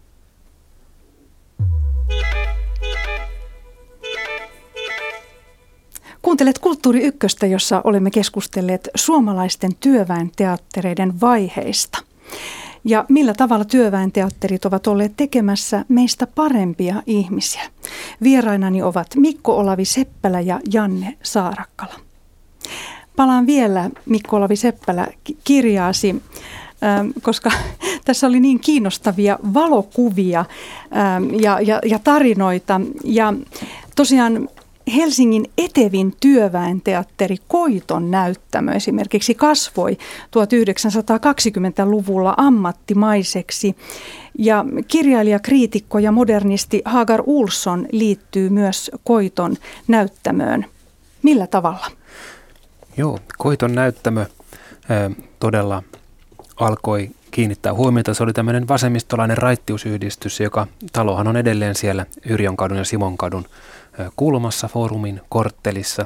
Kuuntelet Kulttuuri Ykköstä, jossa olemme keskustelleet suomalaisten työväen teattereiden vaiheista. Ja millä tavalla työväen teatterit ovat olleet tekemässä meistä parempia ihmisiä. Vierainani ovat Mikko Olavi Seppälä ja Janne Saarakkala. Palaan vielä, Mikko Olavi Seppälä, kirjaasi, koska tässä oli niin kiinnostavia valokuvia ja tarinoita. Ja tosiaan Helsingin etevin työväen teatteri Koiton näyttämö esimerkiksi kasvoi 1920-luvulla ammattimaiseksi. Ja kirjailija, kriitikko ja modernisti Hagar Olson liittyy myös Koiton näyttämöön. Millä tavalla?
Joo, Koiton näyttämö todella alkoi kiinnittää huomiota. Se oli tämmöinen vasemmistolainen raittiusyhdistys, joka talohan on edelleen siellä Yrjönkadun ja Simonkadun kulmassa Forumin korttelissa.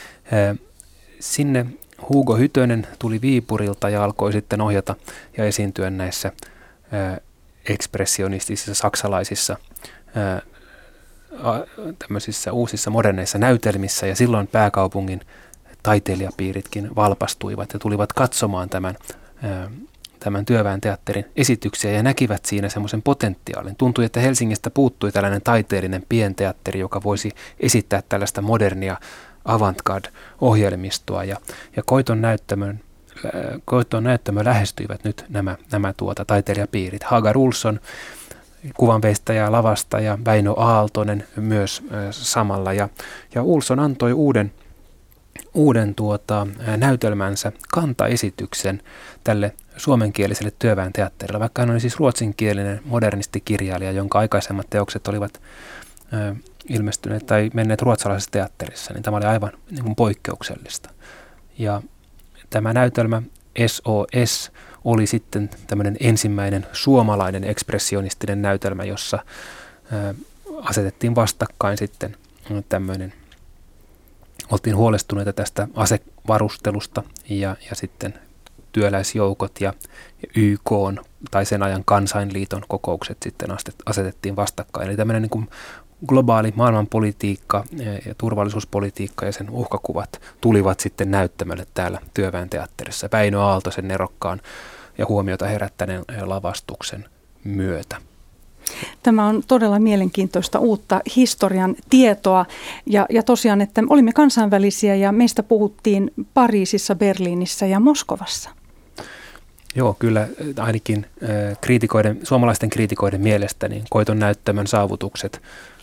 Sinne Hugo Hytönen tuli Viipurilta ja alkoi sitten ohjata ja esiintyä näissä ekspressionistisissa saksalaisissa tämmöisissä uusissa moderneissa näytelmissä, ja silloin pääkaupungin taiteilijapiiritkin valpastuivat ja tulivat katsomaan tämän työväen teatterin esityksiä ja näkivät siinä semmoisen potentiaalin. Tuntui, että Helsingistä puuttui tällainen taiteellinen pienteatteri, joka voisi esittää tällaista modernia avantgarde-ohjelmistoa, ja Koiton näyttämö lähestyivät nyt nämä taiteilijapiirit. Hagar Olson, kuvanveistäjä lavasta, ja Väinö Aaltonen myös samalla, ja Olson antoi uuden näytelmänsä kantaesityksen tälle suomenkieliselle työväen teatterille, vaikka hän oli siis ruotsinkielinen modernistikirjailija, jonka aikaisemmat teokset olivat ilmestyneet tai menneet ruotsalaisessa teatterissa, niin tämä oli aivan niin kuin poikkeuksellista. Ja tämä näytelmä SOS oli sitten tämmöinen ensimmäinen suomalainen ekspressionistinen näytelmä, jossa asetettiin vastakkain sitten tämmöinen, oltiin huolestuneita tästä asevarustelusta ja sitten työläisjoukot ja YK:n tai sen ajan kansainliiton kokoukset sitten asetettiin vastakkain. Eli tämmöinen niin kuin globaali maailmanpolitiikka ja turvallisuuspolitiikka ja sen uhkakuvat tulivat sitten näyttämölle täällä Työväen teatterissa Väinö Aaltosen nerokkaan ja huomiota herättäneen lavastuksen myötä.
Tämä on todella mielenkiintoista uutta historian tietoa ja tosiaan, että olimme kansainvälisiä ja meistä puhuttiin Pariisissa, Berliinissä ja Moskovassa.
Joo, kyllä ainakin suomalaisten kriitikoiden mielestä niin Koiton näyttämön saavutukset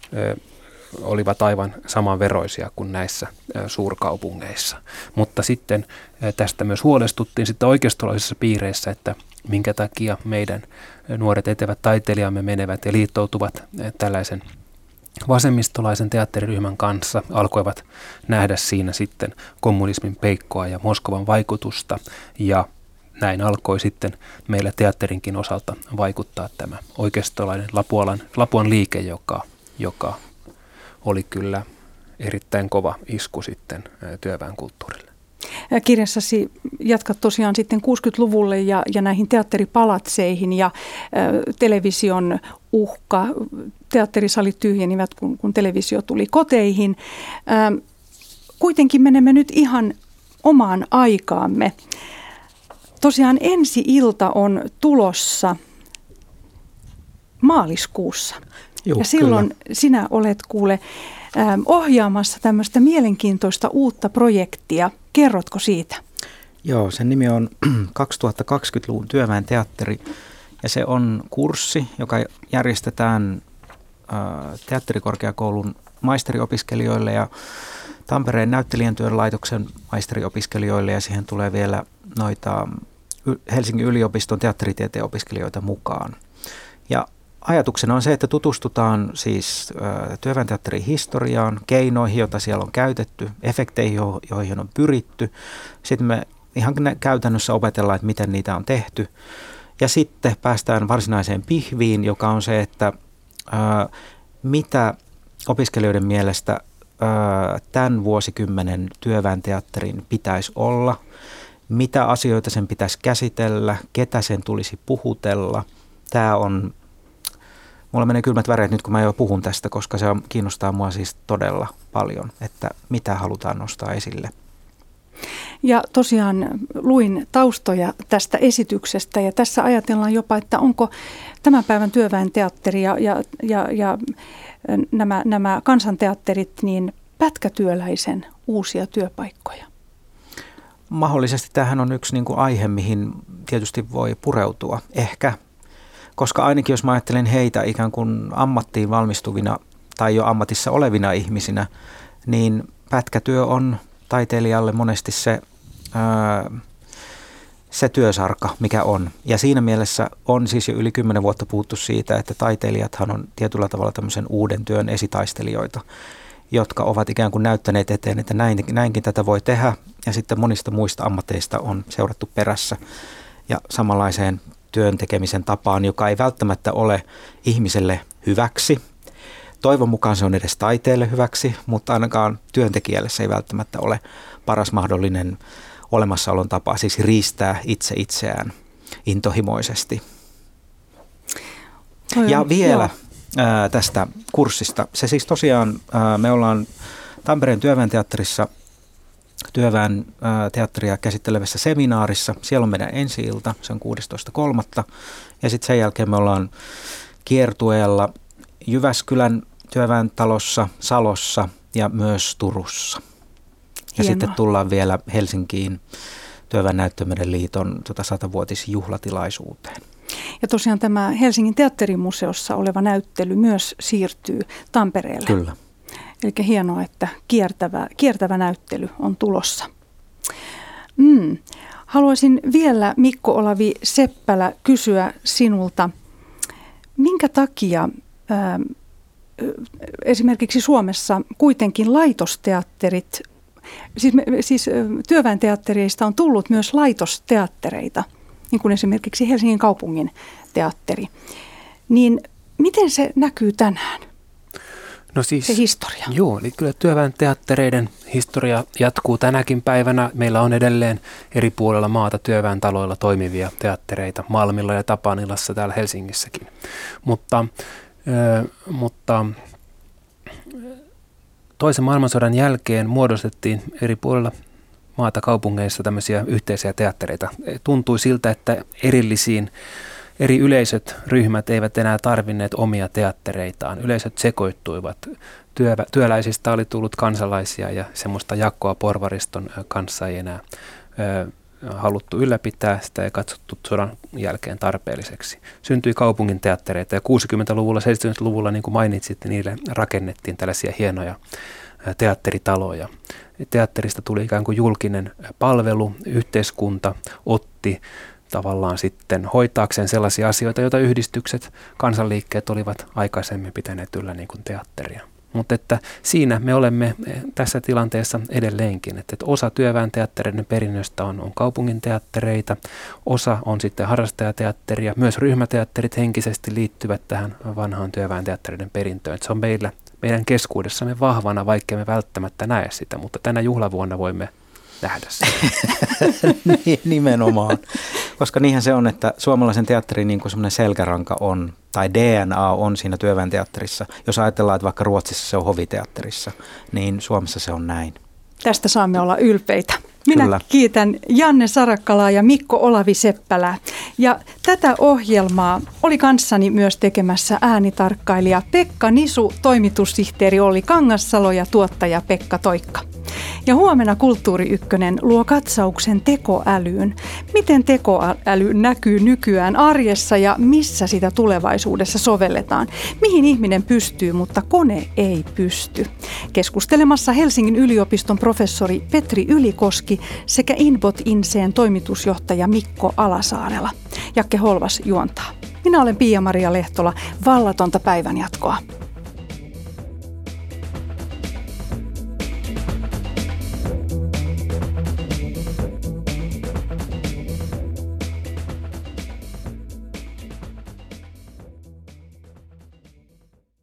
olivat aivan samanveroisia kuin näissä suurkaupungeissa. Mutta sitten tästä myös huolestuttiin sitten oikeistolaisissa piireissä, että minkä takia meidän nuoret etevät taiteilijamme menevät ja liittoutuvat tällaisen vasemmistolaisen teatteriryhmän kanssa, alkoivat nähdä siinä sitten kommunismin peikkoa ja Moskovan vaikutusta, ja näin alkoi sitten meillä teatterinkin osalta vaikuttaa tämä oikeistolainen Lapuan liike, joka oli kyllä erittäin kova isku sitten työväenkulttuurille.
Kirjassasi jatkat tosiaan sitten 60-luvulle ja näihin teatteripalatseihin ja television uhka. Teatterisalit tyhjenivät, kun televisio tuli koteihin. Kuitenkin menemme nyt ihan omaan aikaamme. Tosiaan ensi-ilta on tulossa maaliskuussa.
Joo,
ja silloin kyllä. Sinä olet ohjaamassa tämmöistä mielenkiintoista uutta projektia. Kerrotko siitä?
Joo, sen nimi on 2020-luvun Työväen teatteri ja se on kurssi, joka järjestetään teatterikorkeakoulun maisteriopiskelijoille ja Tampereen näyttelijän työn laitoksen maisteriopiskelijoille ja siihen tulee vielä noita Helsingin yliopiston teatteritieteen opiskelijoita mukaan. Ja ajatuksena on se, että tutustutaan siis työväen teatterin historiaan, keinoihin, joita siellä on käytetty, efekteihin, joihin on pyritty. Sitten me ihan käytännössä opetellaan, että miten niitä on tehty. Ja sitten päästään varsinaiseen pihviin, joka on se, että mitä opiskelijoiden mielestä tämän vuosikymmenen työväen teatterin pitäisi olla, mitä asioita sen pitäisi käsitellä, ketä sen tulisi puhutella. Tämä on, mulla menee kylmät väreet nyt, kun mä jo puhun tästä, koska se kiinnostaa mua siis todella paljon, että mitä halutaan nostaa esille.
Ja tosiaan luin taustoja tästä esityksestä ja tässä ajatellaan jopa, että onko tämän päivän työväen teatteri ja nämä kansanteatterit niin pätkätyöläisen uusia työpaikkoja.
Mahdollisesti tämähän on yksi niin kuin aihe, mihin tietysti voi pureutua. Ehkä, koska ainakin jos mä ajattelen heitä ikään kuin ammattiin valmistuvina tai jo ammatissa olevina ihmisinä, niin pätkätyö on taiteilijalle monesti se työsarka, mikä on. Ja siinä mielessä on siis jo yli 10 vuotta puhuttu siitä, että taiteilijathan on tietyllä tavalla tämmöisen uuden työn esitaistelijoita, jotka ovat ikään kuin näyttäneet eteen, että näinkin tätä voi tehdä. Ja sitten monista muista ammateista on seurattu perässä ja samanlaiseen työn tekemisen tapaan, joka ei välttämättä ole ihmiselle hyväksi. Toivon mukaan se on edes taiteelle hyväksi, mutta ainakaan työntekijälle se ei välttämättä ole paras mahdollinen olemassaolon tapa, siis riistää itseään intohimoisesti. Ja vielä tästä kurssista. Se siis tosiaan, me ollaan Tampereen työväen teatterissa työväen teatteria käsittelevässä seminaarissa. Siellä on meidän ensi-ilta, se on 16.3. Ja sitten sen jälkeen me ollaan kiertueella Jyväskylän työväen talossa, Salossa ja myös Turussa. Ja sitten tullaan vielä Helsinkiin Työväen näyttämöiden liiton 100-vuotisjuhlatilaisuuteen. Ja
tosiaan tämä Helsingin teatterimuseossa oleva näyttely myös siirtyy Tampereelle.
Kyllä.
Eli hienoa, että kiertävä näyttely on tulossa. Haluaisin vielä, Mikko Olavi Seppälä, kysyä sinulta, minkä takia esimerkiksi Suomessa kuitenkin laitosteatterit, siis työväen teattereista on tullut myös laitosteattereita, niin kuin esimerkiksi Helsingin kaupungin teatteri. Niin miten se näkyy tänään?
No siis,
se historia.
Joo, eli kyllä työväen teattereiden historia jatkuu tänäkin päivänä. Meillä on edelleen eri puolilla maata työväen taloilla toimivia teattereita, Malmilla ja Tapanilassa täällä Helsingissäkin. Mutta toisen maailmansodan jälkeen muodostettiin eri puolilla maata kaupungeissa tämmöisiä yhteisiä teattereita. Tuntui siltä, että eri yleisöt, ryhmät eivät enää tarvinneet omia teattereitaan. Yleisöt sekoittuivat. Työläisistä oli tullut kansalaisia ja semmoista jakoa porvariston kanssa ei enää haluttu ylläpitää, sitä ei katsottu sodan jälkeen tarpeelliseksi. Syntyi kaupungin teattereita ja 60-luvulla, 70-luvulla, niin kuin mainitsit, niille rakennettiin tällaisia hienoja teatteritaloja. Teatterista tuli ikään kuin julkinen palvelu, yhteiskunta otti tavallaan sitten hoitaakseen sellaisia asioita, joita yhdistykset, kansanliikkeet olivat aikaisemmin pitäneet yllä niin kuin teatteria. Mutta että siinä me olemme tässä tilanteessa edelleenkin, että osa työväen teattereiden perinnöstä on kaupungin teattereita, osa on sitten harrastajateatteria, myös ryhmäteatterit henkisesti liittyvät tähän vanhaan työväen teattereiden perintöön. Että se on meidän keskuudessamme vahvana, vaikka me välttämättä näe sitä, mutta tänä juhlavuonna voimme nähdä sen.
Nimenomaan, koska niinhän se on, että suomalaisen teatterin niin kuin semmoinen selkäranka on, tai DNA on siinä työväen teatterissa. Jos ajatellaan, että vaikka Ruotsissa se on hoviteatterissa, niin Suomessa se on näin.
Tästä saamme olla ylpeitä. Minä
Kyllä.
Kiitän Janne Sarakkalaa ja Mikko Olavi-Seppälää. Ja tätä ohjelmaa oli kanssani myös tekemässä äänitarkkailija Pekka Nisu, toimitussihteeri Olli Kangassalo ja tuottaja Pekka Toikka. Ja huomenna Kulttuuri Ykkönen luo katsauksen tekoälyyn. Miten tekoäly näkyy nykyään arjessa ja missä sitä tulevaisuudessa sovelletaan? Mihin ihminen pystyy, mutta kone ei pysty? Keskustelemassa Helsingin yliopiston professori Petri Ylikoski sekä Inbot Inseen toimitusjohtaja Mikko Alasaarela. Jakke Holvas juontaa. Minä olen Pia-Maria Lehtola. Vallatonta päivänjatkoa.